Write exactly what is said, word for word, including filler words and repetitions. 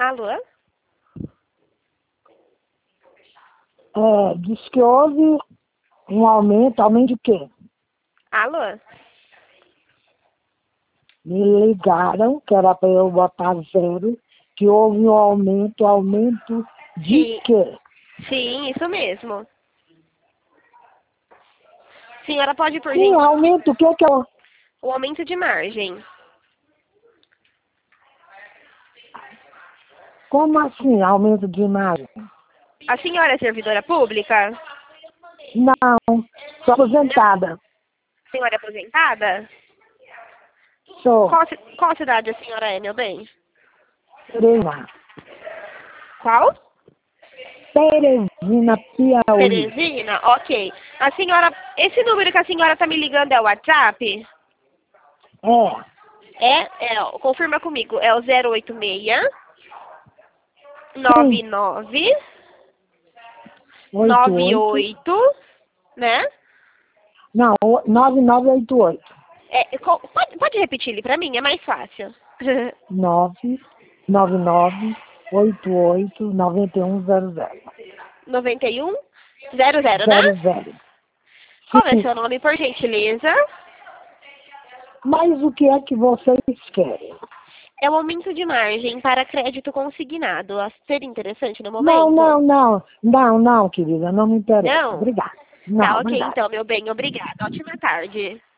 Alô? É, diz que houve um aumento, aumento de quê? Alô? Me ligaram, que era para eu botar zero, que houve um aumento, aumento de Sim. quê? Sim, isso mesmo. Senhora pode, por Sim, gentileza, aumento, o que que eu... o aumento de margem. Como assim, aumento de imagem? A senhora é servidora pública? Não, sou aposentada. A senhora é aposentada? Sou Qual, ci- qual cidade a senhora é, meu bem? Teresina. Qual? Teresina, Piauí. Teresina? Ok. A senhora, esse número que a senhora tá me ligando é o WhatsApp? É, É? É, ó, confirma comigo. É o zero oito seis nove sim, nove oito nove oito. oito, né? Não, nove nove oito oito. É, co- pode, pode repetir ele pra mim, é mais fácil. nove nove nove oito oito nove um zero zero. noventa e um zero zero, né? Zero zero. Qual é Sim, seu nome, por gentileza? mas o que é que vocês querem? É o aumento de margem para crédito consignado. A ser interessante no Não, momento? não, não, não, não, querida, não me interessa. Não? Obrigada. Não, Tá, ok obrigada. então, meu bem. Obrigada. Ótima tarde.